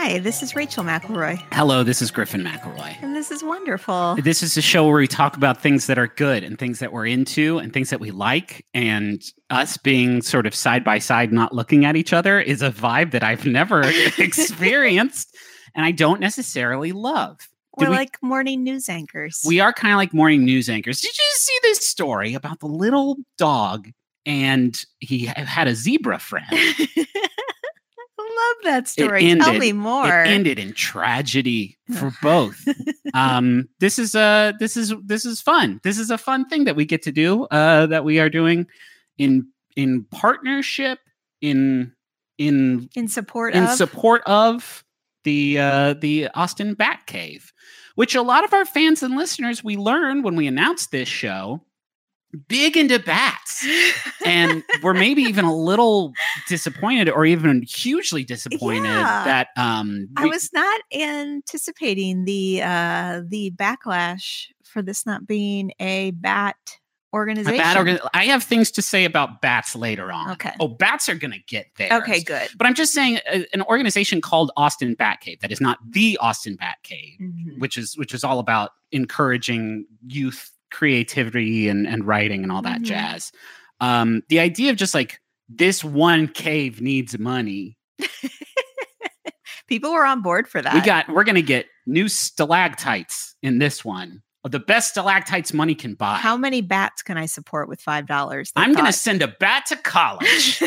Hi, this is Rachel McElroy. Hello, this is Griffin McElroy. And this is wonderful. This is a show where we talk about things that are good and things that we're into and things that we like. And us being sort of side by side, not looking at each other, is a vibe that I've never experienced and I don't necessarily love. We're like morning news anchors. We are kind of like morning news anchors. Did you see this story about the little dog and he had a zebra friend? I love that story. Tell me more. It ended in tragedy for both. This is fun. This is a fun thing that we get to do. That we are doing in partnership in support of the Austin Bat Cave, which a lot of our fans and listeners, we learned when we announced this show, big into bats. And we're maybe even a little disappointed or even hugely disappointed that I was not anticipating the backlash for this not being a bat organization. I have things to say about bats later on. Okay. Oh, bats are going to get there. Okay, good. But I'm just saying an organization called Austin Bat Cave, that is not the Austin Bat Cave, which is all about encouraging youth creativity and writing and all that jazz. The idea of just like this one cave needs money. People were on board for that. We're going to get new stalactites in this one. The best stalactites money can buy. How many bats can I support with $5? I'm going to send a bat to college.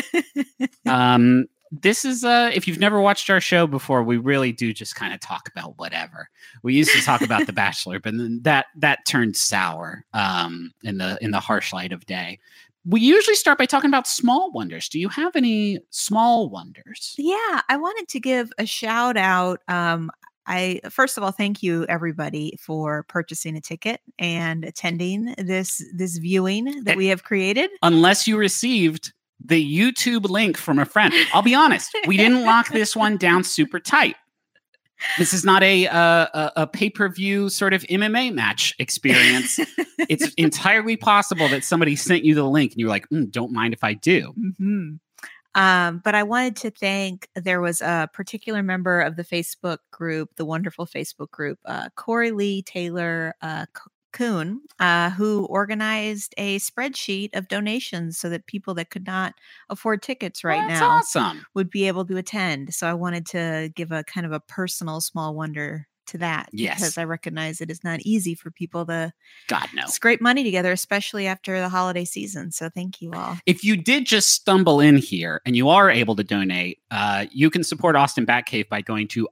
This is if you've never watched our show before, we really do just kind of talk about whatever. We used to talk about The Bachelor, but then that turned sour in the harsh light of day. We usually start by talking about small wonders. Do you have any small wonders? Yeah, I wanted to give a shout out. First of all, thank you everybody for purchasing a ticket and attending this viewing that we have created. Unless you received the YouTube link from a friend. I'll be honest, we didn't lock this one down super tight. This is not a pay-per-view sort of MMA match experience. It's entirely possible that somebody sent you the link and you were like, don't mind if I do. But I wanted to thank, there was a particular member of the Facebook group, the wonderful Facebook group, Corey Lee Taylor Kuhn, who organized a spreadsheet of donations so that people that could not afford tickets now would be able to attend. So I wanted to give a kind of a personal small wonder to that. Yes. Because I recognize it is not easy for people to scrape money together, especially after the holiday season. So thank you all. If you did just stumble in here and you are able to donate, you can support Austin Batcave by going to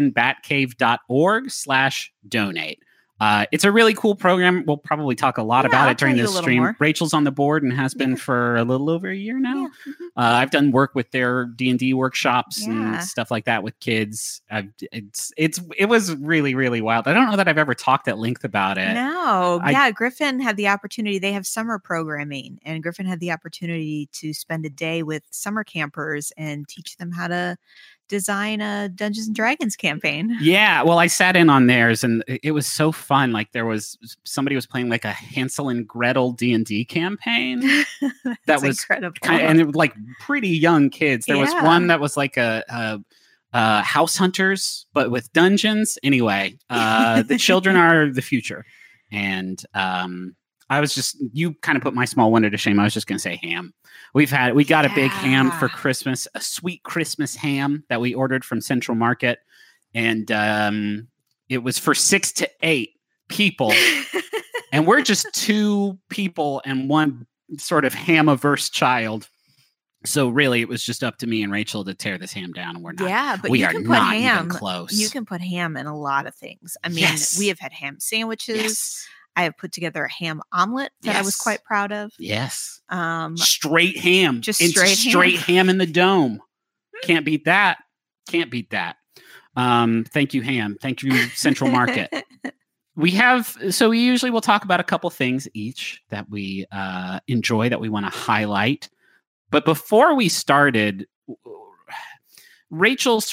austinbatcave.org/donate. It's a really cool program. We'll probably talk a lot about it during this stream. More. Rachel's on the board and has been for a little over a year now. I've done work with their D&D workshops and stuff like that with kids. It was really, really wild. I don't know that I've ever talked at length about it. No. Griffin had the opportunity. They have summer programming, and Griffin had the opportunity to spend a day with summer campers and teach them how to design a Dungeons and Dragons campaign. Yeah, well, I sat in on theirs and it was so fun. Like somebody was playing like a Hansel and Gretel D&D campaign. That was incredible. And it was like pretty young kids. There was one that was like a House Hunters, but with dungeons. Anyway, the children are the future. And you kind of put my small wonder to shame. I was just going to say ham. We got a big ham for Christmas, a sweet Christmas ham that we ordered from Central Market. And it was for 6 to 8 people. And we're just 2 people and one sort of ham-averse child. So really, it was just up to me and Rachel to tear this ham down. And we're not. Yeah, but we are not even close. You can put ham in a lot of things. I mean, we have had ham sandwiches. Yes. I have put together a ham omelet that I was quite proud of. Yes. Straight ham. Just straight ham in the dome. Can't beat that. Thank you, ham. Thank you, Central Market. We usually will talk about a couple things each that we enjoy, that we want to highlight. But before we started, Rachel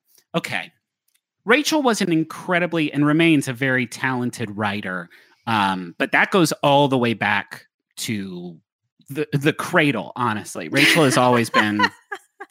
was an incredibly and remains a very talented writer. But that goes all the way back to the cradle, honestly. Rachel has always been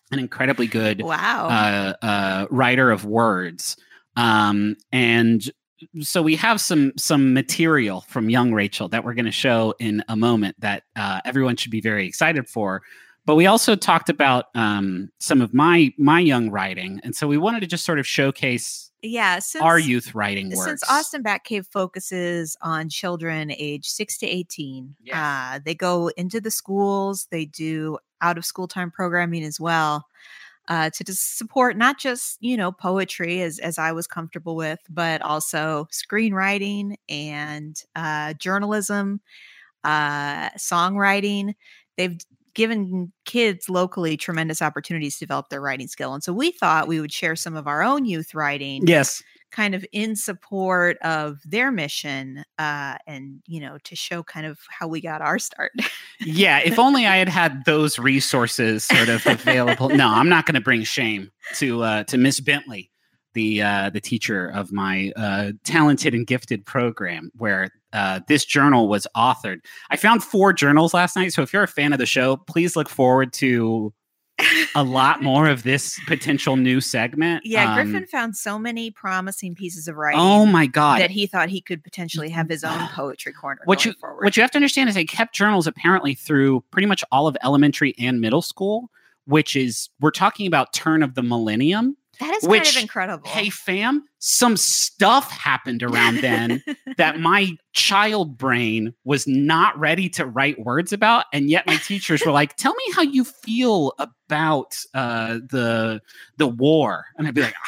an incredibly good wow writer of words. And so we have some material from young Rachel that we're going to show in a moment that everyone should be very excited for. But we also talked about some of my young writing, and so we wanted to just sort of showcase our youth writing works. Since Austin Batcave focuses on children age 6 to 18, yes. They go into the schools, they do out of school time programming as well. To just support not just, poetry as I was comfortable with, but also screenwriting and journalism, songwriting. They've given kids locally tremendous opportunities to develop their writing skill. And so we thought we would share some of our own youth writing. Yes. Kind of in support of their mission and, to show kind of how we got our start. Yeah. If only I had those resources sort of available. No, I'm not going to bring shame to Miss Bentley, the teacher of my talented and gifted program where this journal was authored. I found 4 journals last night. So if you're a fan of the show, please look forward to a lot more of this potential new segment. Yeah, Griffin found so many promising pieces of writing. Oh my God. That he thought he could potentially have his own poetry corner. What you have to understand is they kept journals apparently through pretty much all of elementary and middle school, which is, we're talking about turn of the millennium. That is kind of incredible. Hey, fam, some stuff happened around then that my child brain was not ready to write words about. And yet my teachers were like, tell me how you feel about the war. And I'd be like,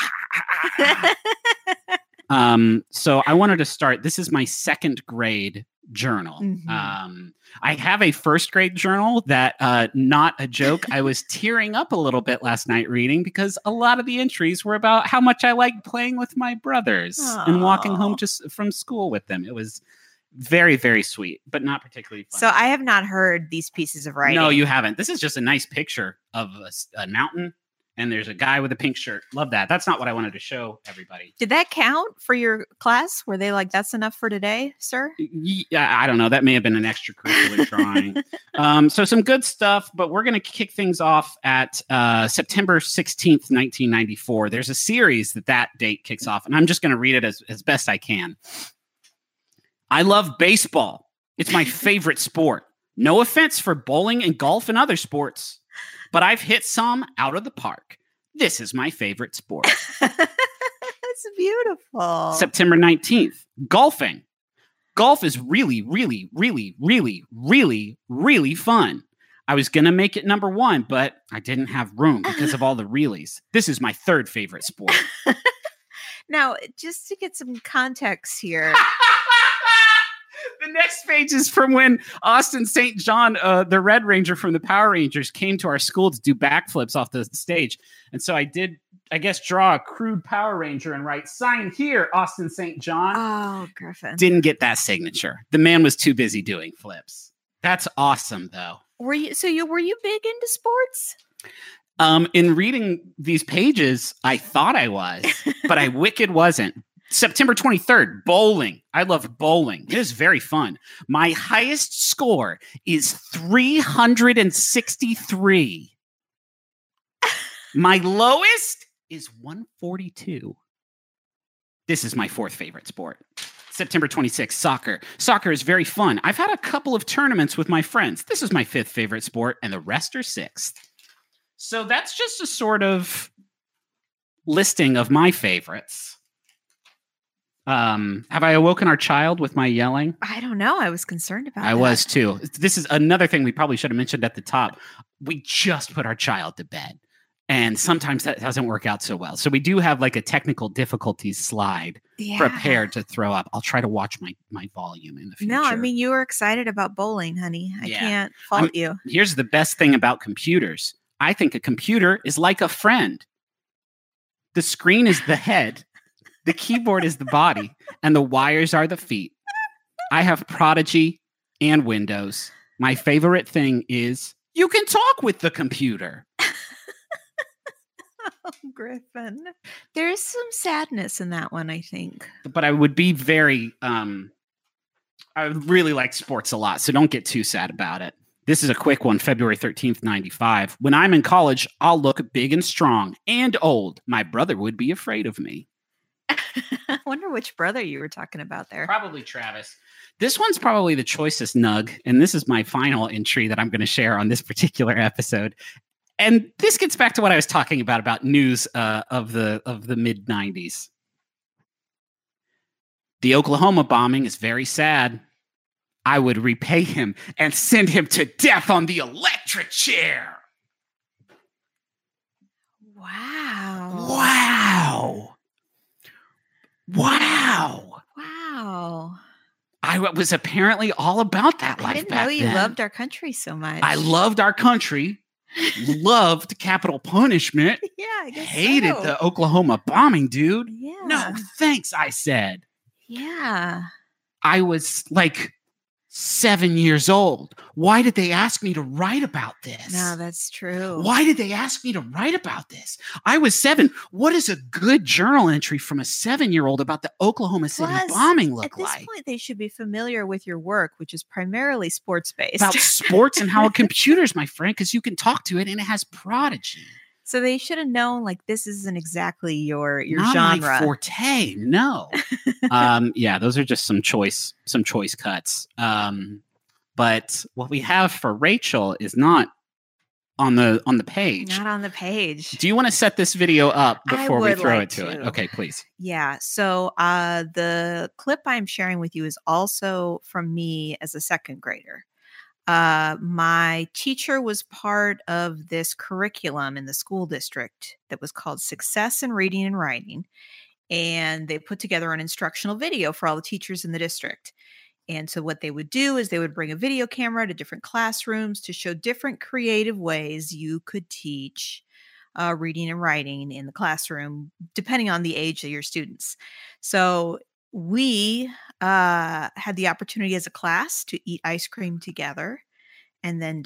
So I wanted to start. This is my 2nd grade journal. Mm-hmm. I have a 1st grade journal that, not a joke, I was tearing up a little bit last night reading because a lot of the entries were about how much I liked playing with my brothers and walking home just from school with them. It was very, very sweet, but not particularly fun. So I have not heard these pieces of writing. No, you haven't. This is just a nice picture of a mountain. And there's a guy with a pink shirt. Love that. That's not what I wanted to show everybody. Did that count for your class? Were they like, that's enough for today, sir? Yeah, I don't know. That may have been an extracurricular drawing. So some good stuff, but we're going to kick things off at September 16th, 1994. There's a series that date kicks off, and I'm just going to read it as best I can. I love baseball. It's my favorite sport. No offense for bowling and golf and other sports, but I've hit some out of the park. This is my favorite sport. That's beautiful. September 19th, golfing. Golf is really, really, really, really, really, really fun. I was going to make it number 1, but I didn't have room because of all the reelies. This is my 3rd favorite sport. Now, just to get some context here. The next page is from when Austin St. John, the Red Ranger from the Power Rangers, came to our school to do backflips off the stage. And so I did, I guess, draw a crude Power Ranger and write, sign here, Austin St. John. Oh, Griffin. Didn't get that signature. The man was too busy doing flips. That's awesome, though. Were you big into sports? In reading these pages, I thought I was, but I wicked wasn't. September 23rd, bowling. I love bowling. It is very fun. My highest score is 363. My lowest is 142. This is my 4th favorite sport. September 26th, soccer. Soccer is very fun. I've had a couple of tournaments with my friends. This is my 5th favorite sport, and the rest are 6th. So that's just a sort of listing of my favorites. Have I awoken our child with my yelling? I don't know. I was concerned about that. I was too. This is another thing we probably should have mentioned at the top. We just put our child to bed, and sometimes that doesn't work out so well. So we do have like a technical difficulties slide prepared to throw up. I'll try to watch my volume in the future. No, I mean, you were excited about bowling, honey. I can't fault you. Here's the best thing about computers. I think a computer is like a friend. The screen is the head. The keyboard is the body, and the wires are the feet. I have Prodigy and Windows. My favorite thing is you can talk with the computer. Oh, Griffin. There is some sadness in that one, I think. But I would be very, I really like sports a lot, so don't get too sad about it. This is a quick one, February 13th, 95. When I'm in college, I'll look big and strong and old. My brother would be afraid of me. I wonder which brother you were talking about there. Probably Travis. This one's probably the choicest nug, and this is my final entry that I'm going to share on this particular episode. And this gets back to what I was talking about news of the mid 90s. The Oklahoma bombing is very sad. I would repay him and send him to death on the electric chair. Wow. Wow. Wow. Wow. I was apparently all about that life. I didn't know you loved our country so much. I loved our country. Loved capital punishment. Yeah, I guess hated the Oklahoma bombing, dude. Yeah. No, thanks, I said. Yeah. I was like 7 years old. Why did they ask me to write about this? No, that's true. Why did they ask me to write about this? I was 7. What does a good journal entry from a 7-year-old about the Oklahoma City bombing look like? At this point, they should be familiar with your work, which is primarily sports-based. About sports and how a computer's my friend, because you can talk to it and it has Prodigy. So they should have known, like, this isn't exactly your Not genre. My forte, no. Yeah, those are just some choice cuts. But what we have for Rachel is not on the page. Not on the page. Do you want to set this video up before we throw like it to it? Okay, please. Yeah. So the clip I'm sharing with you is also from me as a second grader. My teacher was part of this curriculum in the school district that was called Success in Reading and Writing. And they put together an instructional video for all the teachers in the district. And so what they would do is they would bring a video camera to different classrooms to show different creative ways you could teach reading and writing in the classroom, depending on the age of your students. So we had the opportunity as a class to eat ice cream together and then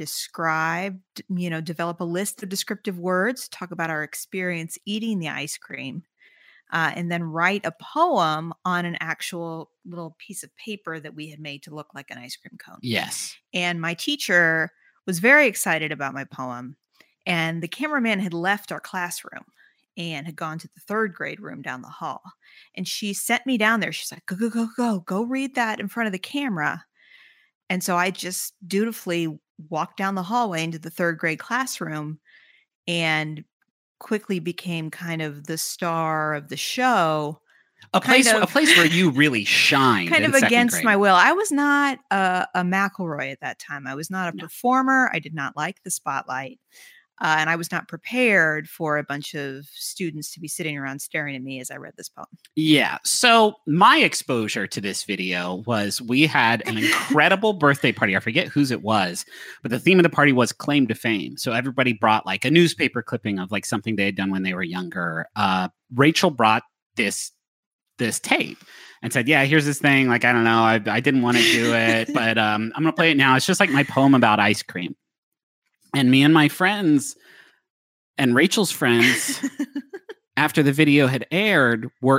develop a list of descriptive words, talk about our experience eating the ice cream, and then write a poem on an actual little piece of paper that we had made to look like an ice cream cone. Yes. And my teacher was very excited about my poem. And the cameraman had left our classroom and had gone to the third grade room down the hall. And she sent me down there. She's like, go read that in front of the camera. And so I just dutifully walked down the hallway into the third grade classroom and quickly became kind of the star of the show. A place where you really shined. Kind of against my will. I was not a McElroy at that time. I was not a performer. I did not like the spotlight. And I was not prepared for a bunch of students to be sitting around staring at me as I read this poem. Yeah. So my exposure to this video was we had an incredible birthday party. I forget whose it was, but the theme of the party was claim to fame. So everybody brought like a newspaper clipping of like something they had done when they were younger. Rachel brought this tape and said, yeah, here's this thing. Like, I don't know. I didn't want to do it, but I'm going to play it now. It's just like my poem about ice cream. And me and my friends and Rachel's friends, after the video had aired, were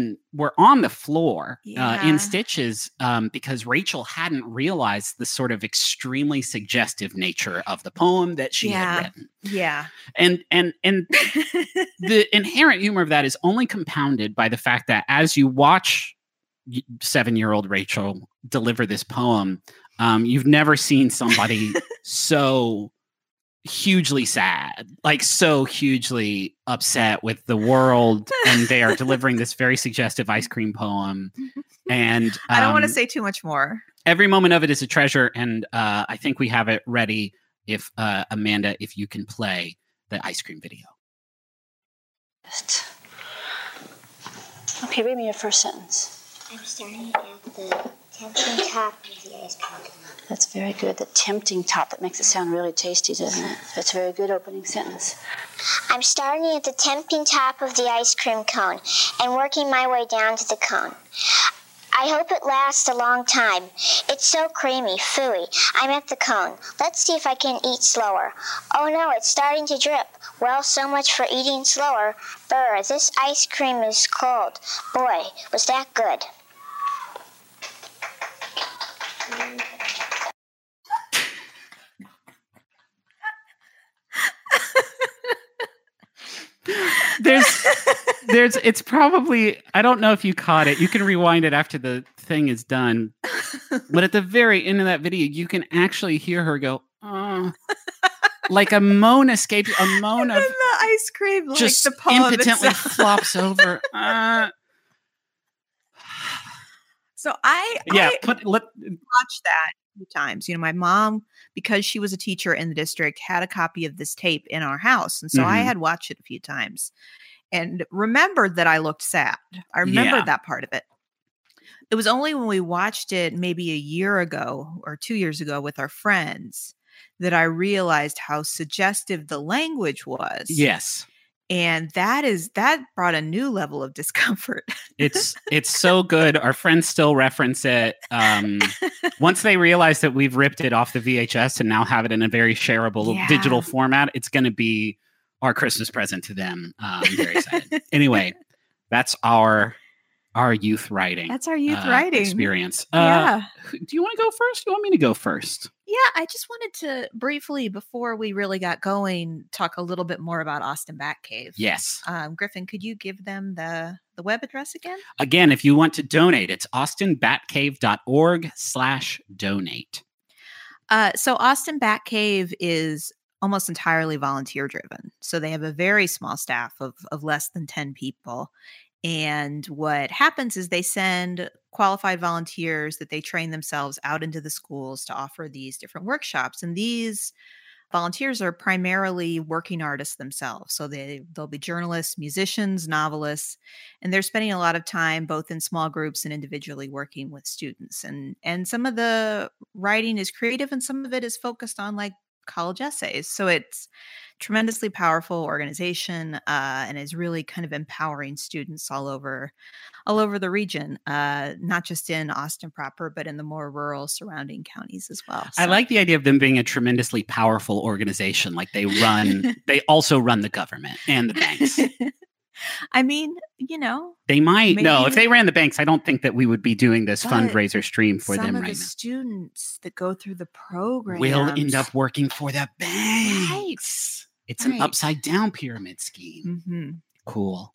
on the floor in stitches because Rachel hadn't realized the sort of extremely suggestive nature of the poem that she had written. Yeah. And the inherent humor of that is only compounded by the fact that as you watch 7-year-old Rachel deliver this poem, you've never seen somebody so hugely sad, like so hugely upset with the world, and they are delivering this very suggestive ice cream poem. And I don't want to say too much more. Every moment of it is a treasure, and I think we have it ready. If Amanda, if you can play the ice cream video. Okay, read me your first sentence. I'm staring at the tempting top of the ice cream cone. That's very good. The tempting top. That makes it sound really tasty, doesn't it? That's a very good opening sentence. I'm starting at the tempting top of the ice cream cone and working my way down to the cone. I hope it lasts a long time. It's so creamy, phooey. I'm at the cone. Let's see if I can eat slower. Oh no, it's starting to drip. Well, so much for eating slower. Brr, this ice cream is cold. Boy, was that good. It's probably, I don't know if you caught it. You can rewind it after the thing is done. But at the very end of that video, you can actually hear her go, like a moan escapes, a moan of the ice cream, like just the poem impotently itself. flops over. So I watched that a few times. You know, my mom, because she was a teacher in the district, had a copy of this tape in our house. And so I had watched it a few times and remembered that I looked sad. I remembered that part of it. It was only when we watched it maybe a year ago or 2 years ago with our friends that I realized how suggestive the language was. Yes. And that brought a new level of discomfort. It's so good. Our friends still reference it. Once they realize that we've ripped it off the VHS and now have it in a very shareable digital format, it's going to be our Christmas present to them. I'm very excited. Anyway, that's our youth writing. That's our youth writing experience. Yeah. Do you want to go first? Do you want me to go first? Yeah, I just wanted to briefly, before we really got going, talk a little bit more about Austin Batcave. Yes. Griffin, could you give them the web address again? Again, if you want to donate, it's austinbatcave.org/donate. So Austin Batcave is almost entirely volunteer driven. So they have a very small staff of less than 10 people. And what happens is they send qualified volunteers that they train themselves out into the schools to offer these different workshops. And these volunteers are primarily working artists themselves. So they'll be journalists, musicians, novelists, and they're spending a lot of time both in small groups and individually working with students. And some of the writing is creative and some of it is focused on like college essays. So it's tremendously powerful organization and is really kind of empowering students all over the region, not just in Austin proper, but in the more rural surrounding counties as well. So. I like the idea of them being a tremendously powerful organization. Like they also run the government and the banks. I mean, you know, they might. No, if they ran the banks, I don't think that we would be doing this fundraiser stream for them right now. Some of the students that go through the program will end up working for the banks. Right. It's an upside down pyramid scheme. Mm-hmm. Cool.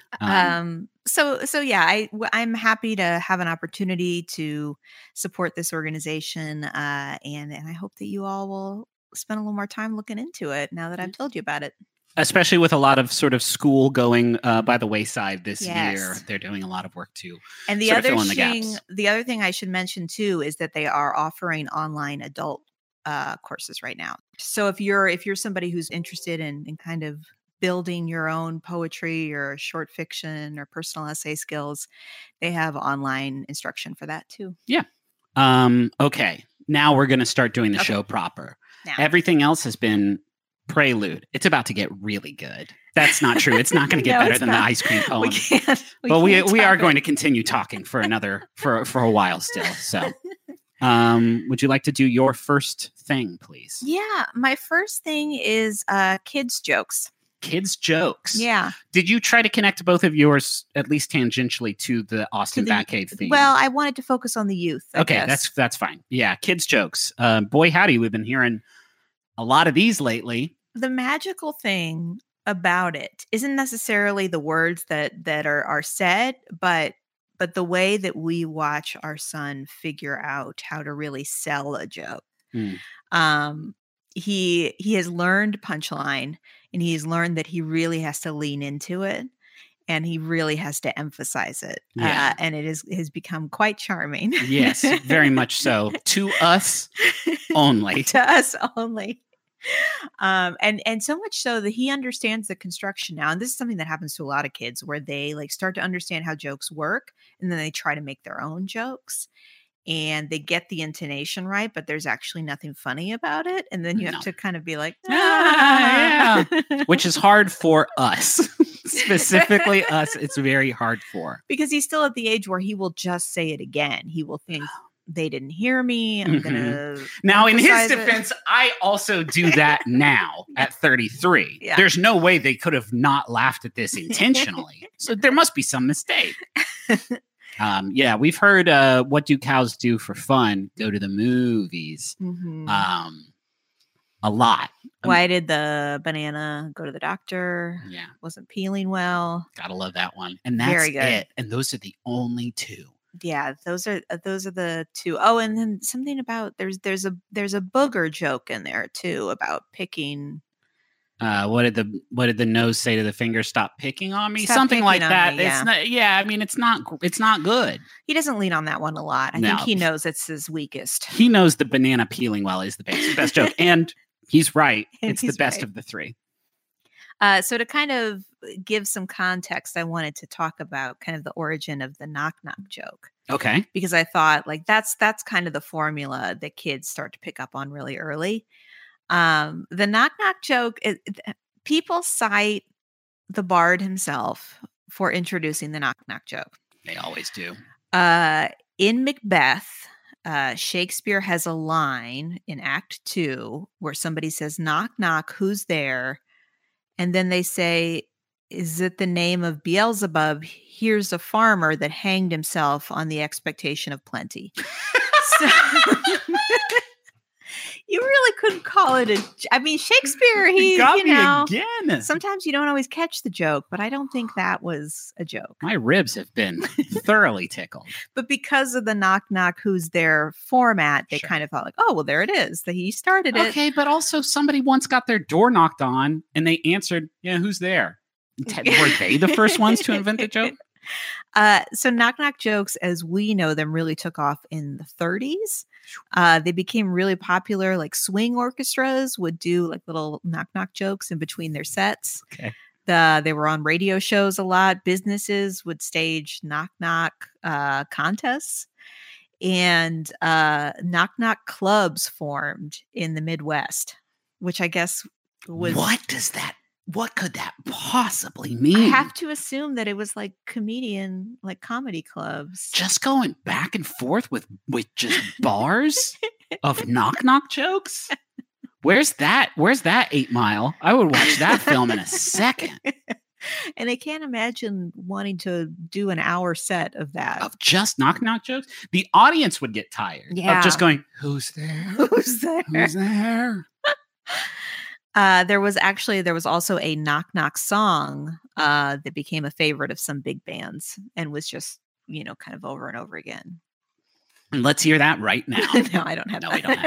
So yeah, I'm happy to have an opportunity to support this organization, and I hope that you all will spend a little more time looking into it now that I've told you about it. Especially with a lot of sort of school going by the wayside this year, they're doing a lot of work too. And the other thing I should mention too is that they are offering online adult courses right now. So if you're somebody who's interested in kind of building your own poetry or short fiction or personal essay skills, they have online instruction for that too. Yeah. Okay. Now we're going to start doing the show proper. Now. Everything else has been prelude. It's about to get really good. That's not true. It's not going to get better than the ice cream poem. We are going to continue talking for a while still. So would you like to do your first thing, please? Yeah. My first thing is kids jokes. Kids jokes. Yeah. Did you try to connect both of yours at least tangentially to the Austin Batcave theme? Well, I wanted to focus on the youth. I guess. That's fine. Yeah, kids jokes. Boy, howdy, we've been hearing a lot of these lately. The magical thing about it isn't necessarily the words that are said, but the way that we watch our son figure out how to really sell a joke. He has learned punchline, and he's learned that he really has to lean into it, and he really has to emphasize it. Yeah. And it has become quite charming. Yes, very much so. To us only. To us only. And so much so that he understands the construction now. And this is something that happens to a lot of kids where they like start to understand how jokes work, and then they try to make their own jokes. And they get the intonation right, but there's actually nothing funny about it. And then you have to kind of be like, yeah. Which is hard for us. Specifically us, it's very hard for. Because he's still at the age where he will just say it again. He will think, they didn't hear me. I'm going to. Now, in his defense, I also do that now at 33. Yeah. There's no way they could have not laughed at this intentionally. So there must be some mistake. Yeah, we've heard what do cows do for fun? Go to the movies. A A lot. Why did the banana go to the doctor? Yeah. Wasn't peeling well. Gotta love that one. And that's Very good. it. And those are the only two. Yeah, those are the two. Oh, and then something about there's a booger joke in there too about picking. What did the nose say to the finger? Stop picking on me. Stop Something like picking on that. me, yeah. It's not. Yeah, I mean, it's not good. He doesn't lean on that one a lot. I No. think he knows it's his weakest. He knows the banana peeling well is the best joke, and he's right. And It's the he's best right. of the three. So to kind of give some context, I wanted to talk about kind of the origin of the knock knock joke. Okay. Because I thought like that's kind of the formula that kids start to pick up on really early. The knock knock joke, people cite the bard himself for introducing the knock knock joke. They always do. In Macbeth, Shakespeare has a line in Act 2 where somebody says, "Knock knock, who's there?" And then they say, "Is it the name of Beelzebub? Here's a farmer that hanged himself on the expectation of plenty." So, you really couldn't call it I mean, Shakespeare, He got me again. sometimes you don't always catch the joke, but I don't think that was a joke. My ribs have been thoroughly tickled. But because of the knock knock, who's there format, they Sure. kind of thought like, oh, well, there it is. That he started it. Okay, but also somebody once got their door knocked on and they answered, "Yeah, who's there?" Were they the first ones to invent the joke? So knock knock jokes, as we know them, really took off in the 30s. They became really popular. Like swing orchestras would do like little knock knock jokes in between their sets. Okay. They were on radio shows a lot. Businesses would stage knock knock contests, and knock knock clubs formed in the Midwest, which I guess was What could that possibly mean? I have to assume that it was like comedy clubs. Just going back and forth with just bars of knock knock jokes. Where's that 8 Mile? I would watch that film in a second. And I can't imagine wanting to do an hour set of that. Of just knock knock jokes. The audience would get tired Yeah. of just going, "Who's there? Who's there? Who's there?" There was also a knock knock song that became a favorite of some big bands and was just, kind of over and over again. And let's hear that right now. No, I don't have No, that. we don't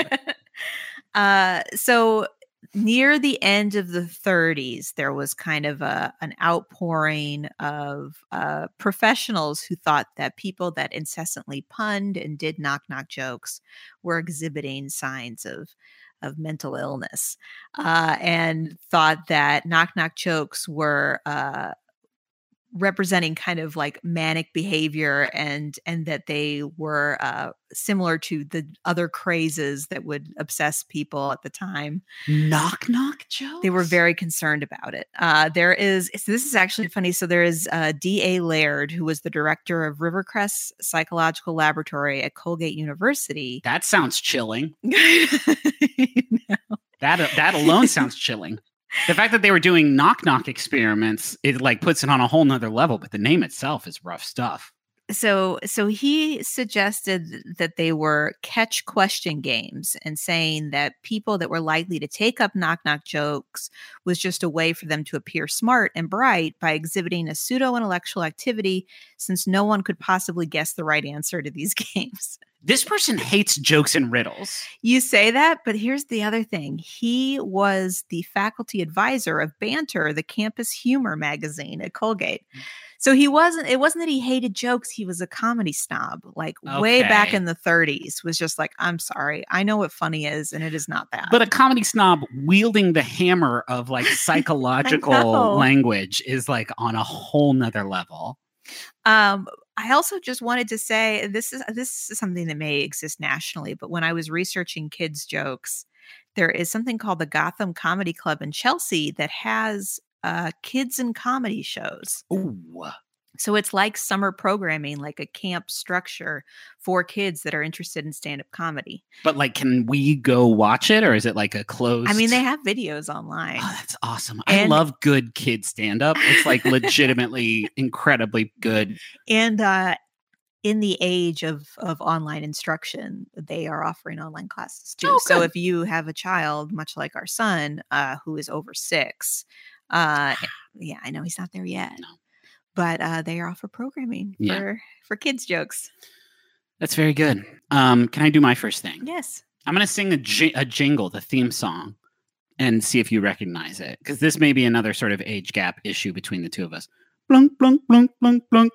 have it. So near the end of the 30s, there was kind of an outpouring of professionals who thought that people that incessantly punned and did knock knock jokes were exhibiting signs of mental illness, and thought that knock knock jokes were representing kind of like manic behavior, and that they were similar to the other crazes that would obsess people at the time. Knock knock jokes? They were very concerned about it. This is actually funny. So there is D.A. Laird, who was the director of Rivercrest Psychological Laboratory at Colgate University. That sounds chilling. That alone sounds chilling. The fact that they were doing knock knock experiments, it like puts it on a whole nother level, but the name itself is rough stuff. So he suggested that they were catch question games, and saying that people that were likely to take up knock knock jokes was just a way for them to appear smart and bright by exhibiting a pseudo intellectual activity, since no one could possibly guess the right answer to these games. This person hates jokes and riddles. You say that, but here's the other thing. He was the faculty advisor of Banter, the campus humor magazine at Colgate. So it wasn't that he hated jokes. He was a comedy snob, like way back Okay. in the 30s, was just like, I'm sorry, I know what funny is, and it is not that. But a comedy snob wielding the hammer of like psychological language is like on a whole nother level. I also just wanted to say this is something that may exist nationally, but when I was researching kids' jokes, there is something called the Gotham Comedy Club in Chelsea that has kids and comedy shows. Ooh. So it's like summer programming, like a camp structure for kids that are interested in stand-up comedy. But like, can we go watch it, or is it like a closed? I mean, they have videos online. Oh, that's awesome. I And- love good kid stand-up. It's like legitimately incredibly good. And in the age of online instruction, they are offering online classes too. Oh, So good. if you have a child, much like our son, who is over 6, yeah, I know he's not there yet, No. but they offer programming for kids jokes. That's very good. Can I do my first thing? Yes. I'm going to sing a jingle, the theme song, and see if you recognize it, because this may be another sort of age gap issue between the two of us. Blunk, blunk, blunk, blunk, blunk.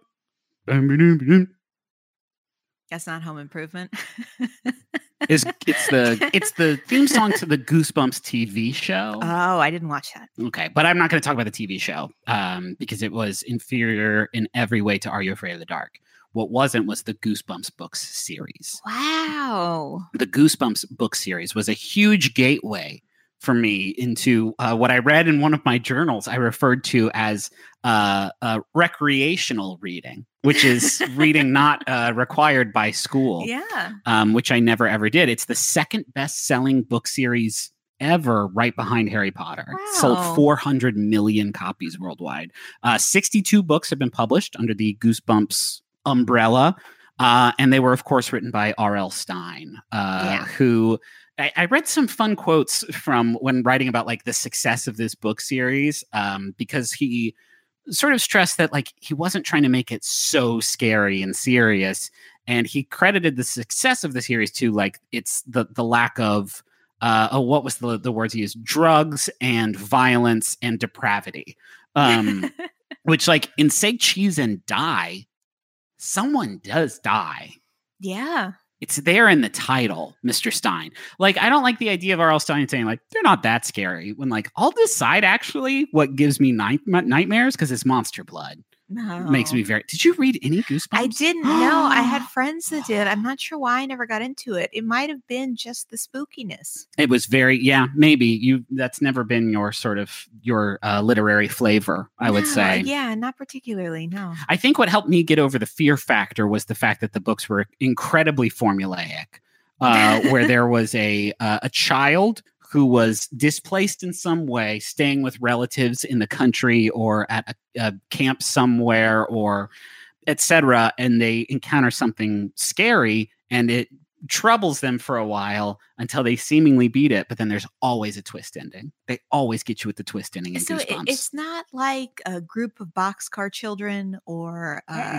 That's not Home Improvement. It's the theme song to the Goosebumps TV show. Oh, I didn't watch that. Okay, but I'm not going to talk about the TV show because it was inferior in every way to Are You Afraid of the Dark? What wasn't was the Goosebumps books series. Wow. The Goosebumps book series was a huge gateway for me into what I read in one of my journals. I referred to as recreational reading, which is reading not required by school. Yeah. Which I never ever did. It's the second best-selling book series ever, right behind Harry Potter. Wow. Sold 400 million copies worldwide. 62 books have been published under the Goosebumps umbrella. And they were, of course, written by R.L. Stine, who I read some fun quotes from when writing about like the success of this book series, because he sort of stressed that like he wasn't trying to make it so scary and serious. And he credited the success of the series to like it's the lack of what was the words he used? Drugs and violence and depravity. Which like in Say Cheese and Die, someone does die. Yeah. It's there in the title, Mr. Stine. Like, I don't like the idea of R.L. Stine saying, like, they're not that scary. When, like, I'll decide, actually, what gives me nightmares, because it's monster blood. No. Makes me very... Did you read any Goosebumps? I didn't know. I had friends that did. I'm not sure why I never got into it. It might have been just the spookiness. It was very... Yeah, maybe. That's never been your sort of... your literary flavor, I would say. Yeah, not particularly, no. I think what helped me get over the fear factor was the fact that the books were incredibly formulaic, where there was a child who was displaced in some way, staying with relatives in the country or at a camp somewhere or etc. And they encounter something scary and it troubles them for a while until they seemingly beat it. But then there's always a twist ending. They always get you with the twist ending in Goosebumps. It's not like a group of boxcar children or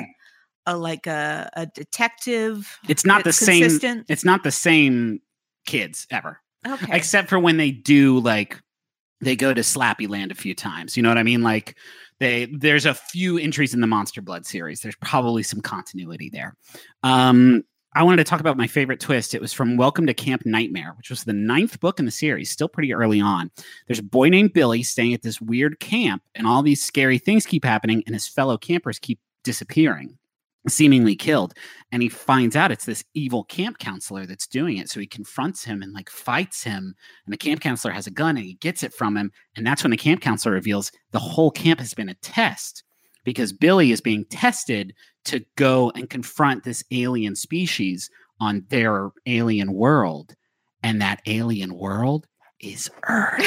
a detective. It's not the consistent. same. It's not the same kids ever. Okay. Except for when they do, like, they go to Slappy Land a few times. You know what I mean? Like, there's a few entries in the Monster Blood series. There's probably some continuity there. I wanted to talk about my favorite twist. It was from Welcome to Camp Nightmare, which was the 9th book in the series, still pretty early on. There's a boy named Billy staying at this weird camp, and all these scary things keep happening, and his fellow campers keep disappearing, seemingly killed. And he finds out it's this evil camp counselor that's doing it. So he confronts him and like fights him. And the camp counselor has a gun and he gets it from him. And that's when the camp counselor reveals the whole camp has been a test, because Billy is being tested to go and confront this alien species on their alien world. And that alien world is Earth.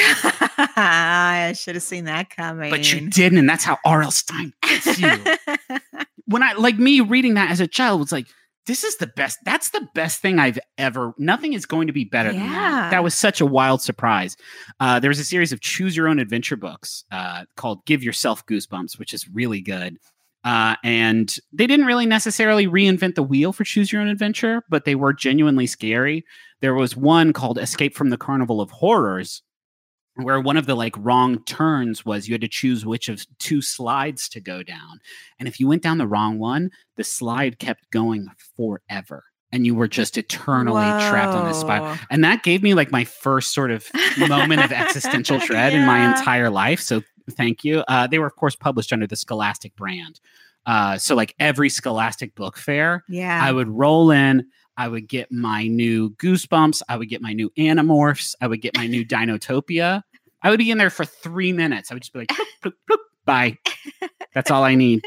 I should have seen that coming. But you didn't. And that's how R.L. Stine gets you. When I, like me reading that as a child, was like, this is the best. That's the best thing I've ever. Nothing is going to be better than that. That was such a wild surprise. There was a series of choose your own adventure books called Give Yourself Goosebumps, which is really good. And they didn't really necessarily reinvent the wheel for choose your own adventure, but they were genuinely scary. There was one called Escape from the Carnival of Horrors, where one of the like wrong turns was you had to choose which of 2 slides to go down. And if you went down the wrong one, the slide kept going forever. And you were just eternally trapped on this spiral. And that gave me like my first sort of moment of existential dread in my entire life. So thank you. They were, of course, published under the Scholastic brand. So like every Scholastic book fair, I would roll in. I would get my new Goosebumps. I would get my new Animorphs. I would get my new Dinotopia. I would be in there for 3 minutes. I would just be like, bloop, bloop, bloop, bye. That's all I need.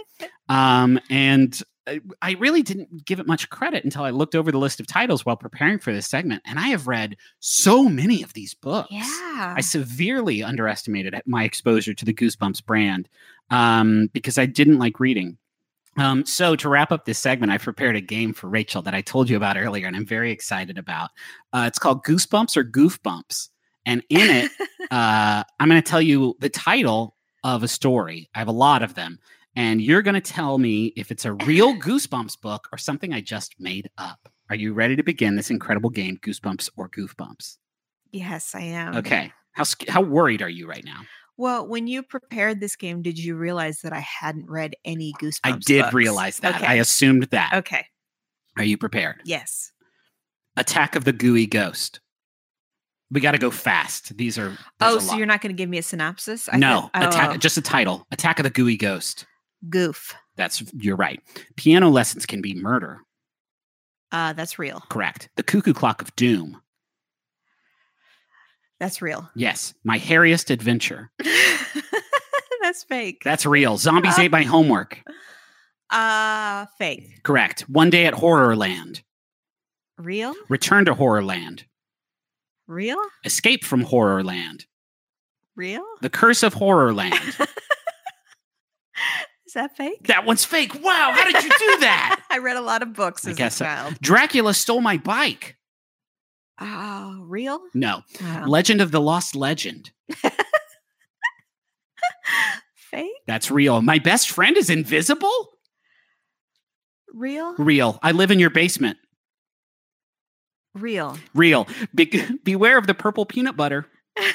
And I really didn't give it much credit until I looked over the list of titles while preparing for this segment. And I have read so many of these books. Yeah. I severely underestimated my exposure to the Goosebumps brand because I didn't like reading. So to wrap up this segment, I prepared a game for Rachel that I told you about earlier, and I'm very excited about. It's called Goosebumps or Goof Bumps. And in it, I'm going to tell you the title of a story. I have a lot of them. And you're going to tell me if it's a real Goosebumps book or something I just made up. Are you ready to begin this incredible game, Goosebumps or Goof Bumps? Yes, I am. Okay. How worried are you right now? Well, when you prepared this game, did you realize that I hadn't read any Goosebumps I did books? realize that. Okay. I assumed that. Okay. Are you prepared? Yes. Attack of the Gooey Ghost. We got to go fast. These are... So you're not going to give me a synopsis? Just a title. Attack of the Gooey Ghost. Goof. You're right. Piano lessons can be murder. That's real. Correct. The Cuckoo Clock of Doom. That's real. Yes. My Hairiest Adventure. That's fake. That's real. Zombies Ate My Homework. Fake. Correct. One Day at Horrorland. Real? Return to Horrorland. Real? Escape from Horrorland. Real? The Curse of Horrorland. Is that fake? That one's fake. Wow, how did you do that? I read a lot of books as a child. Dracula Stole My Bike. Real? No. Oh. Legend of the Lost Legend. Fake? That's real. My Best Friend is Invisible? Real? Real. I Live in Your Basement. Real. Real. Beware of the Purple Peanut Butter.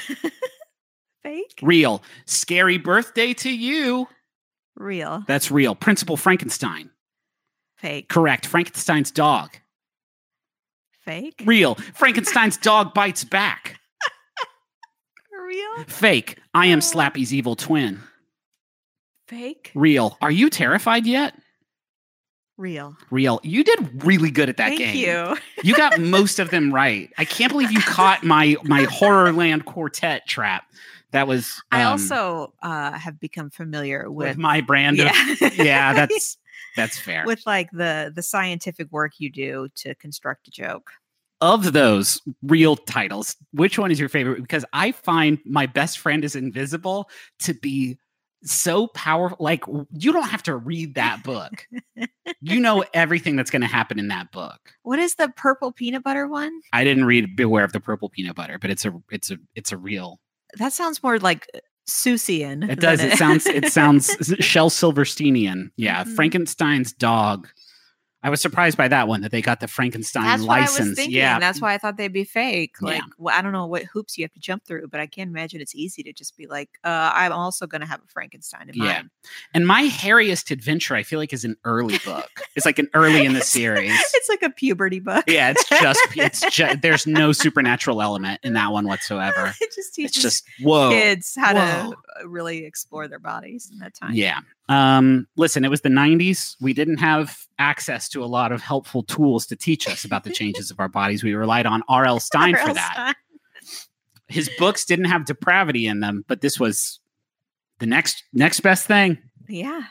Fake? Real. Scary Birthday to You. Real. That's real. Principal Frankenstein. Fake. Correct. Frankenstein's dog. Fake. Real. Frankenstein's dog bites back. Real. Fake. I Am Slappy's evil twin. Fake. Real. Are you terrified yet? Real. Real. You did really good at that game. Thank you. You got most of them right. I can't believe you caught my Horrorland quartet trap. That was. I also have become familiar with my brand. Yeah. That's fair. With like the scientific work you do to construct a joke. Of those real titles, which one is your favorite? Because I find My Best Friend is Invisible to be so powerful. Like, you don't have to read that book. You know everything that's going to happen in that book. What is the Purple Peanut Butter one? I didn't read Beware of the Purple Peanut Butter, but it's a real. That sounds more like Seussian. It does. It sounds Shel Silversteinian. Yeah, mm-hmm. Frankenstein's dog. I was surprised by that one, that they got the Frankenstein license. What I was thinking. Yeah, that's why I thought they'd be fake. Like, yeah. well, I don't know what hoops you have to jump through, but I can't imagine it's easy to just be like, I'm also going to have a Frankenstein in mine. And My Hairiest Adventure, I feel like, is an early book. It's like an early in the series. It's like a puberty book. Yeah, it's just there's no supernatural element in that one whatsoever. It just teaches kids how to really explore their bodies in that time. Yeah. Listen, it was the 90s. We didn't have access to a lot of helpful tools to teach us about the changes of our bodies. We relied on R.L. Stine for that. His books didn't have depravity in them, but this was the next best thing. Yeah.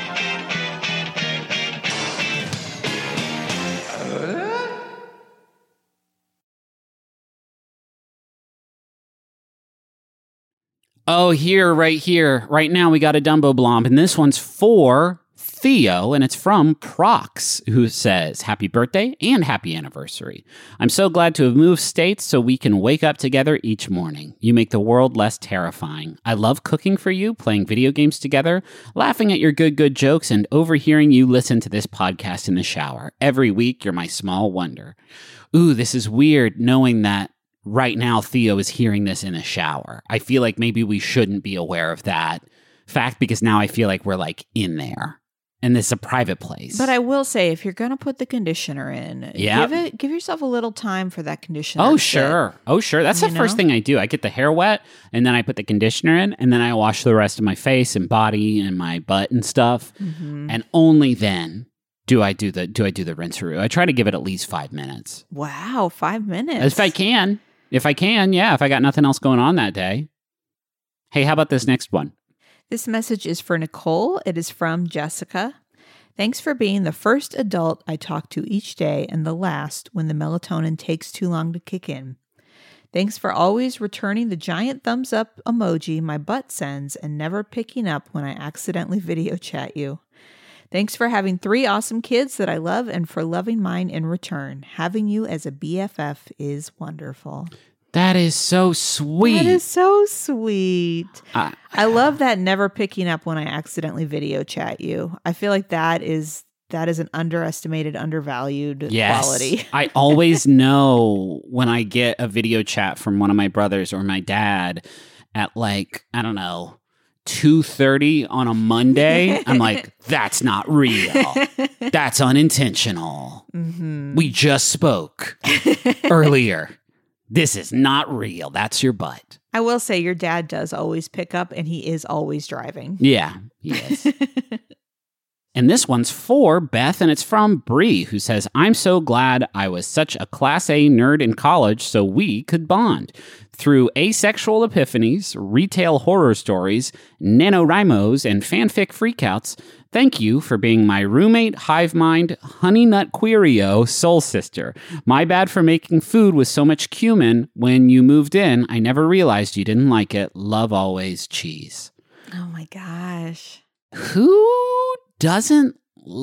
Oh, right now we got a Dumbo Blomb, and this one's for Theo, and it's from Prox, who says, happy birthday and happy anniversary. I'm so glad to have moved states so we can wake up together each morning. You make the world less terrifying. I love cooking for you, playing video games together, laughing at your good jokes, and overhearing you listen to this podcast in the shower. Every week, you're my small wonder. Ooh, this is weird knowing that right now Theo is hearing this in a shower. I feel like maybe we shouldn't be aware of that fact, because now I feel like we're like in there. And this is a private place. But I will say, if you're going to put the conditioner in, give yourself a little time for that conditioner. Oh, sure. That's the first thing I do. I get the hair wet, and then I put the conditioner in, and then I wash the rest of my face and body and my butt and stuff. Mm-hmm. And only then do I do the rinse-a-roo. I try to give it at least 5 minutes. Wow, 5 minutes. If I can, if I got nothing else going on that day. Hey, how about this next one? This message is for Nicole. It is from Jessica. Thanks for being the first adult I talk to each day and the last when the melatonin takes too long to kick in. Thanks for always returning the giant thumbs up emoji my butt sends and never picking up when I accidentally video chat you. Thanks for having 3 awesome kids that I love and for loving mine in return. Having you as a BFF is wonderful. That is so sweet. That is so sweet. I love that never picking up when I accidentally video chat you. I feel like that is an underestimated, undervalued quality. I always know when I get a video chat from one of my brothers or my dad at like, I don't know, 2:30 on a Monday. I'm like, that's not real. That's unintentional. Mm-hmm. We just spoke earlier. This is not real. That's your butt. I will say your dad does always pick up and he is always driving. Yeah, he is. And this one's for Beth, and it's from Bree, who says, I'm so glad I was such a Class A nerd in college so we could bond. Through asexual epiphanies, retail horror stories, NaNoWriMos, and fanfic freakouts, thank you for being my roommate, hive mind, honey nut queerio, soul sister. My bad for making food with so much cumin. When you moved in, I never realized you didn't like it. Love always, cheese. Oh my gosh. Who doesn't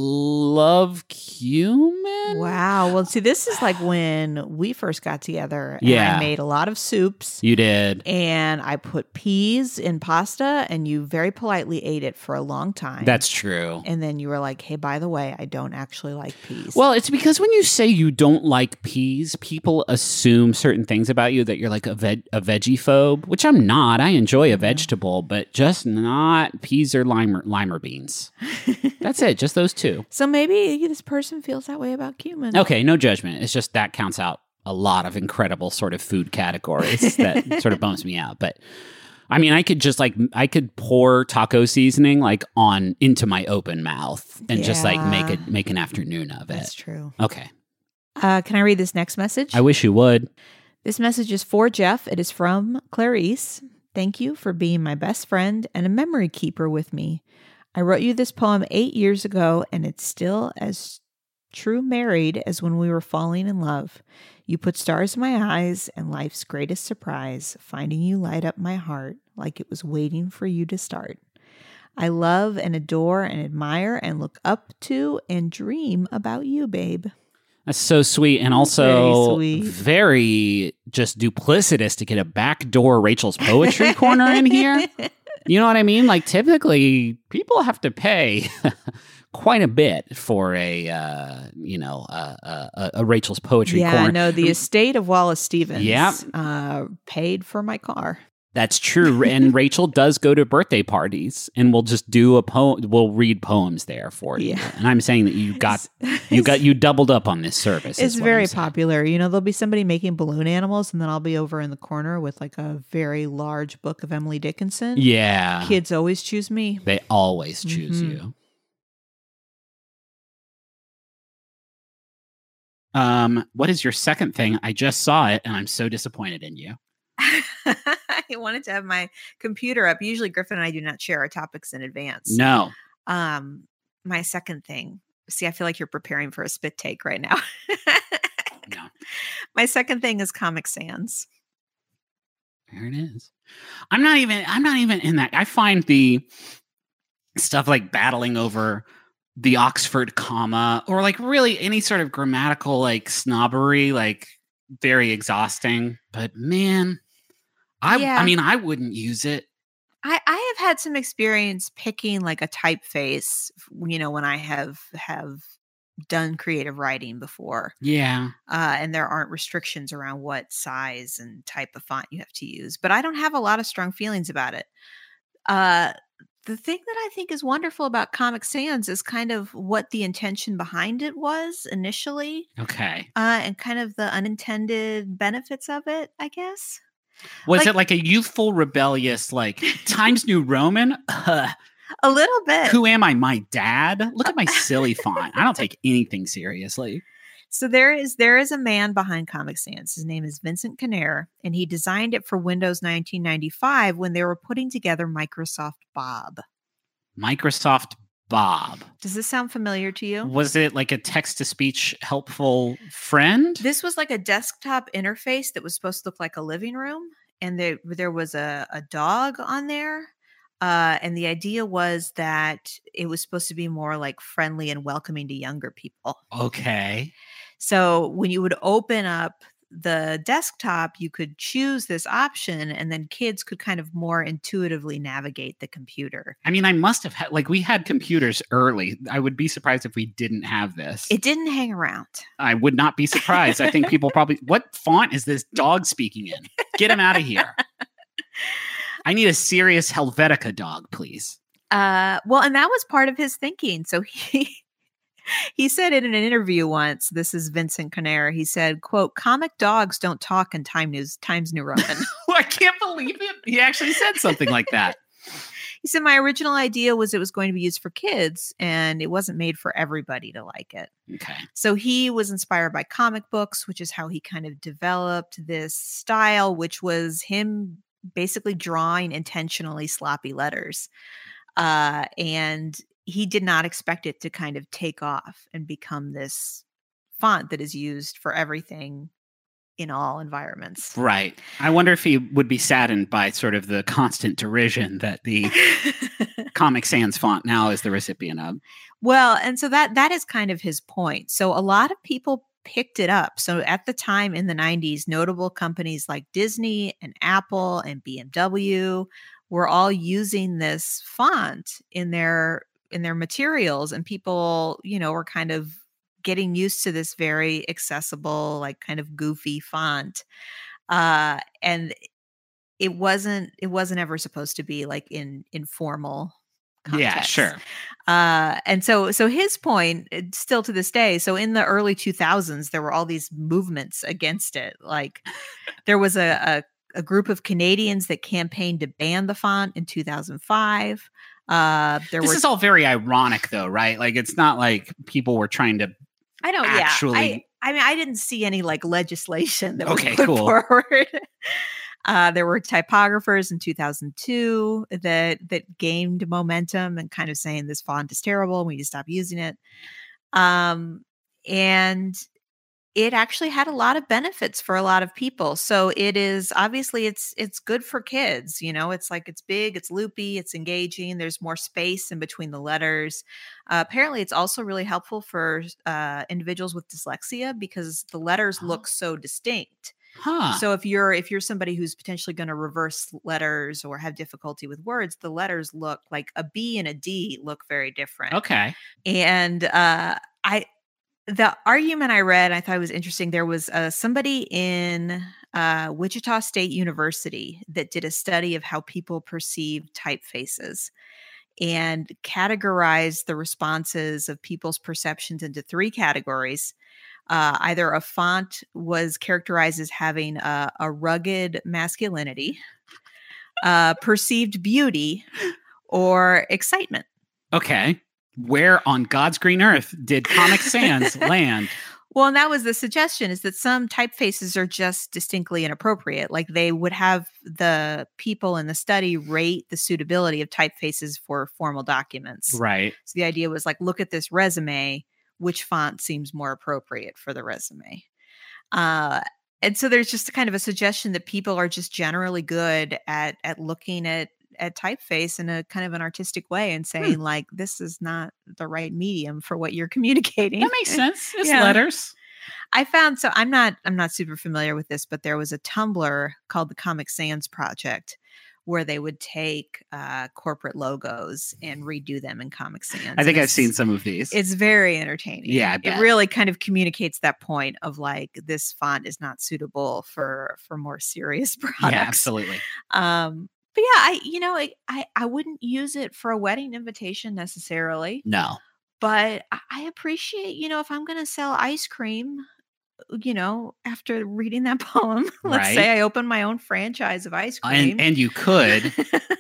love cumin? Wow. Well, see, this is like when we first got together. And Yeah. I made a lot of soups. You did. And I put peas in pasta, and you very politely ate it for a long time. That's true. And then you were like, hey, by the way, I don't actually like peas. Well, it's because when you say you don't like peas, people assume certain things about you, that you're like a veggie phobe, which I'm not. I enjoy a vegetable, but just not peas or lima beans. That's it. Just those two. So maybe this person feels that way about cumin. Okay, no judgment. It's just that counts out a lot of incredible sort of food categories that sort of bums me out. But I mean, I could pour taco seasoning like on into my open mouth and just like make an afternoon of it. That's true. Okay. Can I read this next message? I wish you would. This message is for Jeff. It is from Clarice. Thank you for being my best friend and a memory keeper with me. I wrote you this poem 8 years ago, and it's still as true married as when we were falling in love. You put stars in my eyes, and life's greatest surprise, finding you light up my heart like it was waiting for you to start. I love and adore and admire and look up to and dream about you, babe. That's so sweet, and also very just duplicitous to get a backdoor Rachel's Poetry Corner in here. You know what I mean? Like, typically, people have to pay quite a bit for a Rachel's Poetry Corner. Yeah, no, the estate of Wallace Stevens paid for my car. That's true. And Rachel does go to birthday parties, and we'll just do a poem. We'll read poems there for you. Yeah. And I'm saying that you doubled up on this service. It's very popular. You know, there'll be somebody making balloon animals, and then I'll be over in the corner with like a very large book of Emily Dickinson. Yeah. Kids always choose me. They always choose you. What is your second thing? I just saw it, and I'm so disappointed in you. I wanted to have my computer up. Usually Griffin and I do not share our topics in advance. No. My second thing. See, I feel like you're preparing for a spit take right now. No. My second thing is Comic Sans. There it is. I'm not even in that. I find the stuff like battling over the Oxford comma or like really any sort of grammatical like snobbery, like very exhausting. But man, I mean, I wouldn't use it. I have had some experience picking like a typeface, you know, when I have done creative writing before. Yeah. And there aren't restrictions around what size and type of font you have to use. But I don't have a lot of strong feelings about it. The thing that I think is wonderful about Comic Sans is kind of what the intention behind it was initially. Okay. And kind of the unintended benefits of it, I guess. Was it like a youthful, rebellious, like Times New Roman? A little bit. Who am I? My dad? Look at my silly font. I don't take anything seriously. So there is a man behind Comic Sans. His name is Vincent Kinnair, and he designed it for Windows 1995 when they were putting together Microsoft Bob. Microsoft Bob. Does this sound familiar to you? Was it like a text-to-speech helpful friend? This was like a desktop interface that was supposed to look like a living room, and there was a dog on there. And the idea was that it was supposed to be more like friendly and welcoming to younger people. Okay. So when you would open up the desktop, you could choose this option, and then kids could kind of more intuitively navigate the computer. I mean, I must have had, like, we had computers early. I would be surprised if we didn't have this. It didn't hang around. I would not be surprised. I think people probably, what font is this dog speaking in? Get him out of here. I need a serious Helvetica dog, please. Well, and that was part of his thinking. So he said in an interview once, this is Vincent Conner, he said, quote, "Comic dogs don't talk in Times New Roman." I can't believe it. He actually said something like that. He said, "My original idea was it was going to be used for kids, and it wasn't made for everybody to like it." Okay. So he was inspired by comic books, which is how he kind of developed this style, which was him basically drawing intentionally sloppy letters. And he did not expect it to kind of take off and become this font that is used for everything in all environments. Right. I wonder if he would be saddened by sort of the constant derision that the Comic Sans font now is the recipient of. Well, and so that is kind of his point. So a lot of people picked it up. So at the time in the 90s, notable companies like Disney and Apple and BMW were all using this font in their materials, and people, were kind of getting used to this very accessible, like kind of goofy font. And it wasn't ever supposed to be like in informal context. Yeah, sure. And so his point, still to this day, so in the early 2000s, there were all these movements against it. Like there was a group of Canadians that campaigned to ban the font in 2005. This is all very ironic, though, right? Like, it's not like people were trying to. I don't. Actually, yeah. I mean, I didn't see any like legislation that was put cool. forward. There were typographers in 2002 that gained momentum and kind of saying this font is terrible and we need to stop using it. And it actually had a lot of benefits for a lot of people. So it is obviously it's good for kids. It's like it's big, it's loopy, it's engaging. There's more space in between the letters. Apparently, it's also really helpful for individuals with dyslexia because the letters look so distinct. Huh. So if you're somebody who's potentially going to reverse letters or have difficulty with words, the letters look like a B and a D look very different. Okay. And the argument I read, I thought it was interesting. There was somebody in Wichita State University that did a study of how people perceive typefaces and categorized the responses of people's perceptions into three categories. Either a font was characterized as having a rugged masculinity, perceived beauty, or excitement. Okay. Where on God's green earth did Comic Sans land? Well, and that was the suggestion, is that some typefaces are just distinctly inappropriate. Like they would have the people in the study rate the suitability of typefaces for formal documents. Right. So the idea was like, look at this resume, which font seems more appropriate for the resume? And so there's just kind of a suggestion that people are just generally good at looking at typeface in a kind of an artistic way and saying like, this is not the right medium for what you're communicating. That makes sense. It's letters. I found, so I'm not super familiar with this, but there was a Tumblr called the Comic Sans Project where they would take corporate logos and redo them in Comic Sans. I think I've seen some of these. It's very entertaining. Yeah, I bet. It really kind of communicates that point of like, this font is not suitable for more serious products. Yeah, absolutely. But yeah, I wouldn't use it for a wedding invitation necessarily. No. But I appreciate, if I'm going to sell ice cream, after reading that poem, let's say I open my own franchise of ice cream. And you could.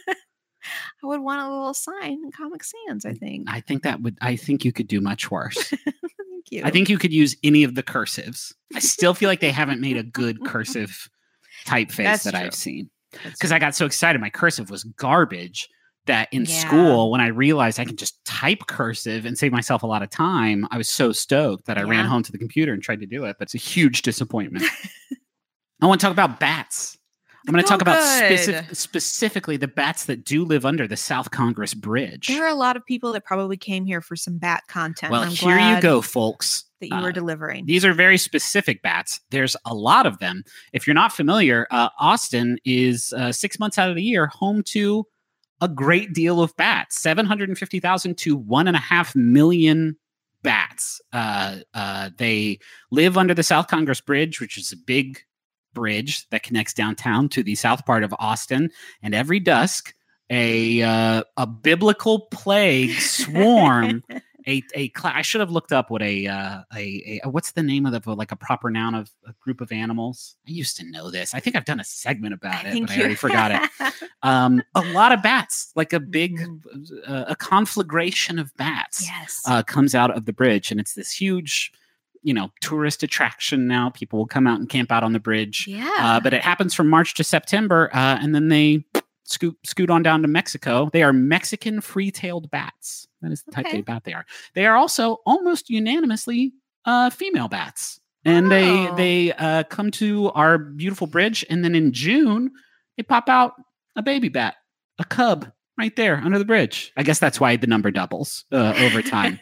I would want a little sign in Comic Sans, I think. I think you could do much worse. Thank you. I think you could use any of the cursives. I still feel like they haven't made a good cursive typeface that I've seen. Because I got so excited. My cursive was garbage that in school, when I realized I can just type cursive and save myself a lot of time, I was so stoked that I ran home to the computer and tried to do it. But it's a huge disappointment. I want to talk about bats. I'm going to talk about good. specifically the bats that do live under the South Congress Bridge. There are a lot of people that probably came here for some bat content. Well, I'm here you glad go, folks. that you were delivering. These are very specific bats. There's a lot of them. If you're not familiar, Austin is 6 months out of the year home to a great deal of bats, 750,000 to 1.5 million bats. They live under the South Congress Bridge, which is a big bridge that connects downtown to the south part of Austin. And every dusk, a biblical plague swarm. I should have looked up what what's the name of a proper noun of a group of animals. I used to know this. I think I've done a segment about it, but I already forgot it. A lot of bats, like a big a conflagration of bats, comes out of the bridge, and it's this huge, tourist attraction now. People will come out and camp out on the bridge. But it happens from March to September, and then they scoot on down to Mexico. They are Mexican free-tailed bats. That is the type of bat they are. They are also almost unanimously female bats. And they come to our beautiful bridge, and then in June, they pop out a baby bat, a cub, right there under the bridge. I guess that's why the number doubles over time.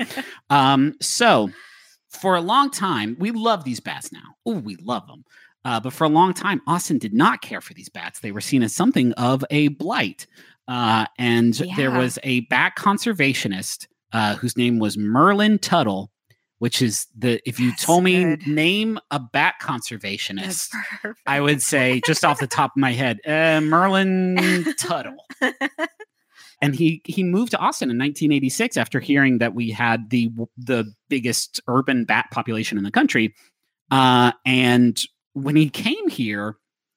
So for a long time, we love these bats now. Oh, we love them. But for a long time, Austin did not care for these bats. They were seen as something of a blight. There was a bat conservationist whose name was Merlin Tuttle, which is if you told me name a bat conservationist, I would say just off the top of my head, Merlin Tuttle. And he moved to Austin in 1986 after hearing that we had the biggest urban bat population in the country. And when he came here,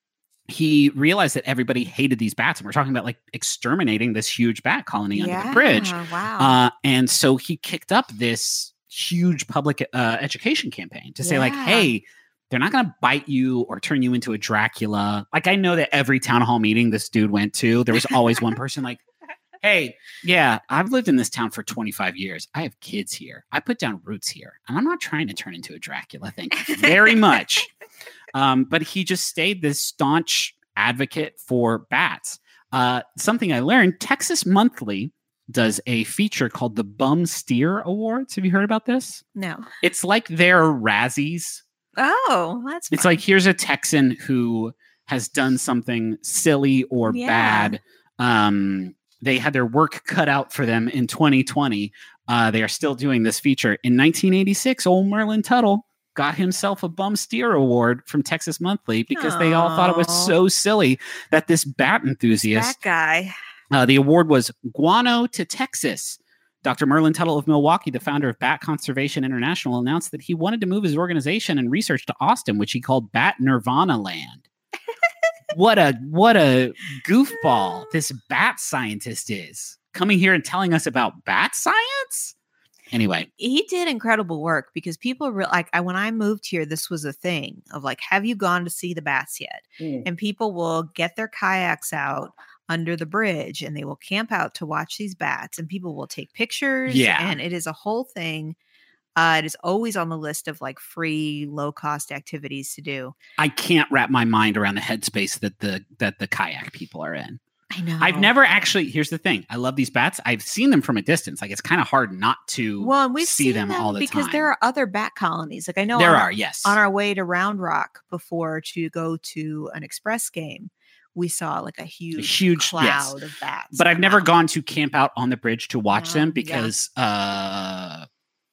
he realized that everybody hated these bats. And we're talking about like exterminating this huge bat colony under the bridge. Wow. And so he kicked up this huge public education campaign to say like, hey, they're not going to bite you or turn you into a Dracula. Like, I know that every town hall meeting this dude went to, there was always one person like, hey, yeah, I've lived in this town for 25 years. I have kids here. I put down roots here. And I'm not trying to turn into a Dracula. Thank you very much. But he just stayed this staunch advocate for bats. Something I learned, Texas Monthly does a feature called the Bum Steer Awards. Have you heard about this? No. It's like their Razzies. Oh, that's fun. It's like, here's a Texan who has done something silly or bad. They had their work cut out for them in 2020. They are still doing this feature. In 1986, old Merlin Tuttle got himself a Bum Steer Award from Texas Monthly because they all thought it was so silly that this bat enthusiast, that guy. The award was Guano to Texas. Dr. Merlin Tuttle of Milwaukee, the founder of Bat Conservation International, announced that he wanted to move his organization and research to Austin, which he called Bat Nirvana Land. What a goofball this bat scientist is, coming here and telling us about bat science. Anyway, he did incredible work because people when I moved here, this was a thing of like, have you gone to see the bats yet? And people will get their kayaks out under the bridge and they will camp out to watch these bats, and people will take pictures. And it is a whole thing. It is always on the list of like free, low cost activities to do. I can't wrap my mind around the headspace that the kayak people are in. I know. I've never actually. Here's the thing. I love these bats. I've seen them from a distance. Like, it's kind of hard not to see them all the time. Because there are other bat colonies. Like, I know there are. Yes. On our way to Round Rock before to go to an Express game, we saw like a huge cloud of bats. But I've never gone to camp out on the bridge to watch them because I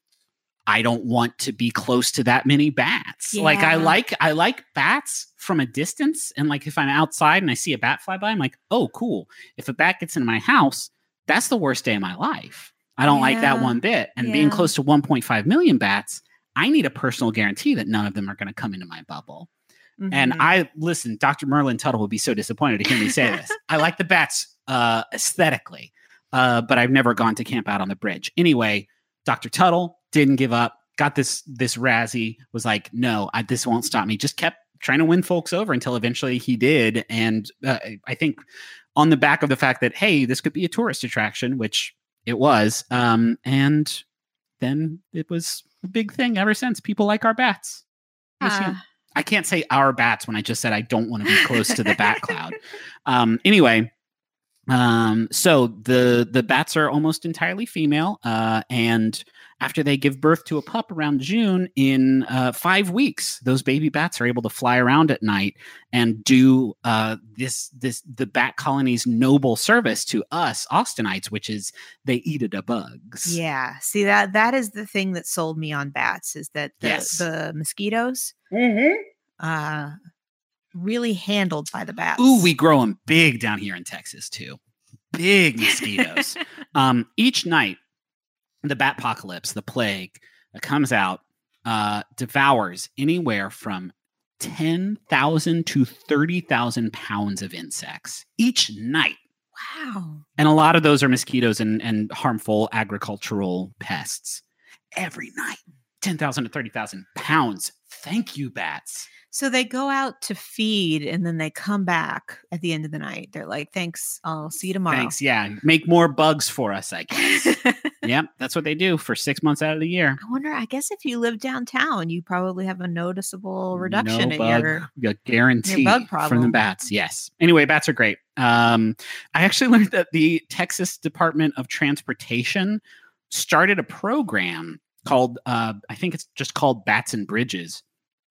don't want to be close to that many bats. Yeah. Like, I like bats from a distance. And like, if I'm outside and I see a bat fly by, I'm like, oh, cool. If a bat gets in my house, that's the worst day of my life. I don't like that one bit. And being close to 1.5 million bats, I need a personal guarantee that none of them are going to come into my bubble. Mm-hmm. And Dr. Merlin Tuttle would be so disappointed to hear me say this. I like the bats aesthetically, but I've never gone to camp out on the bridge. Anyway, Dr. Tuttle didn't give up, got this Razzie, was like, no, this won't stop me. Just kept trying to win folks over until eventually he did. And I think on the back of the fact that, hey, this could be a tourist attraction, which it was. And then it was a big thing ever since. People like our bats. I can't say our bats when I just said I don't want to be close to the bat cloud. Anyway, so the bats are almost entirely female, and after they give birth to a pup around June, in 5 weeks, those baby bats are able to fly around at night and do the bat colony's noble service to us Austinites, which is they eat the bugs. Yeah. See, that is the thing that sold me on bats, is that the mosquitoes really handled by the bats. Ooh, we grow them big down here in Texas too. Big mosquitoes. Each night, the batpocalypse, the plague, comes out, devours anywhere from 10,000 to 30,000 pounds of insects each night. Wow. And a lot of those are mosquitoes and harmful agricultural pests. Every night, 10,000 to 30,000 pounds. Thank you, bats. So they go out to feed and then they come back at the end of the night. They're like, thanks, I'll see you tomorrow. Thanks, yeah. Make more bugs for us, I guess. Yep, that's what they do for 6 months out of the year. I guess if you live downtown, you probably have a noticeable reduction in your guarantee bug problem from the bats. Yes. Anyway, bats are great. I actually learned that the Texas Department of Transportation started a program called, I think it's just called Bats and Bridges,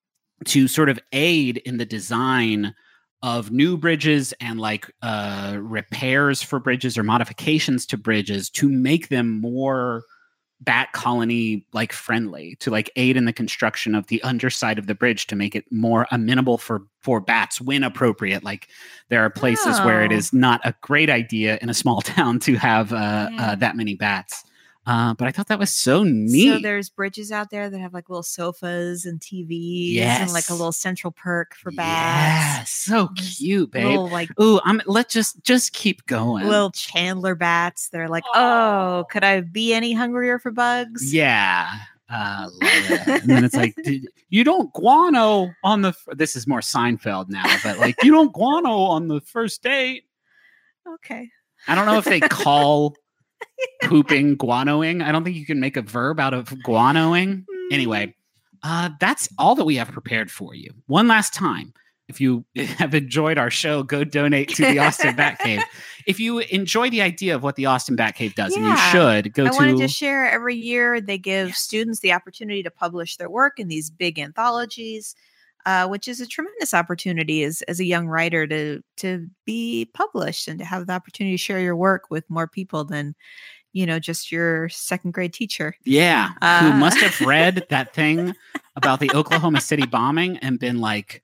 to sort of aid in the design of new bridges and like repairs for bridges or modifications to bridges to make them more bat colony like friendly, to like aid in the construction of the underside of the bridge to make it more amenable for bats when appropriate. Like there are places where it is not a great idea in a small town to have that many bats. But I thought that was so neat. So there's bridges out there that have like little sofas and TVs and like a little central perk for bats. Yeah, so cute, babe. Little, like, let's just keep going. Little Chandler bats. They're like, oh, could I be any hungrier for bugs? Yeah. Love it. And then it's like, you don't guano on this is more Seinfeld now, but like, you don't guano on the first date. Okay. I don't know if they call pooping guanoing. I don't think you can make a verb out of guanoing. Anyway, that's all that we have prepared for you. One last time, if you have enjoyed our show, go donate to the Austin Batcave. If you enjoy the idea of what the Austin Batcave does, and you should, I wanted to share every year. They give students the opportunity to publish their work in these big anthologies, which is a tremendous opportunity as a young writer to be published and to have the opportunity to share your work with more people than, just your second grade teacher. Yeah. Who must have read that thing about the Oklahoma City bombing and been like,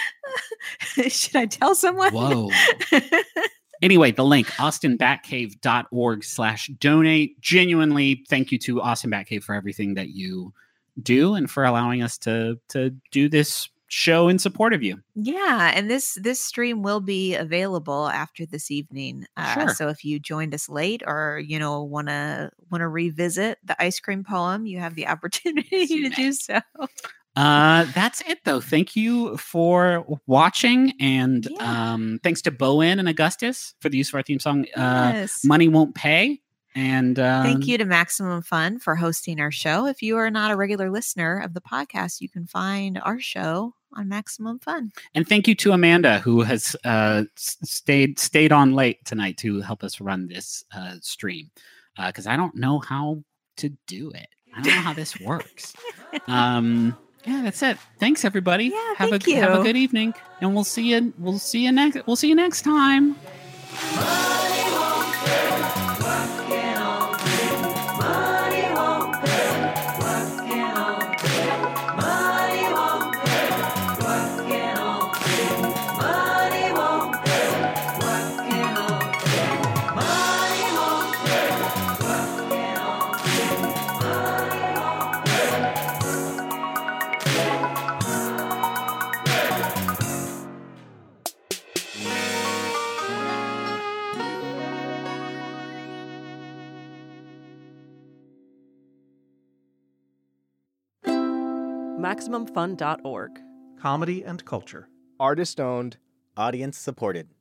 should I tell someone? Whoa. Anyway, the link, austinbatcave.org/donate. Genuinely, thank you to Austin Batcave for everything that you do and for allowing us to do this show in support of you. Yeah, and this stream will be available after this evening. Sure. So if you joined us late or want to revisit the ice cream poem, you have the opportunity to do so. That's it though. Thank you for watching, and thanks to Bowen and Augustus for the use of our theme song. Money Won't Pay. And thank you to Maximum Fun for hosting our show. If you are not a regular listener of the podcast, you can find our show on Maximum Fun. And thank you to Amanda, who has stayed on late tonight to help us run this stream, because I don't know how to do it. I don't know how this works. Yeah, that's it. Thanks, everybody. Yeah, have a good evening, and we'll see you next time. MaximumFun.org. Comedy and culture. Artist owned. Audience supported.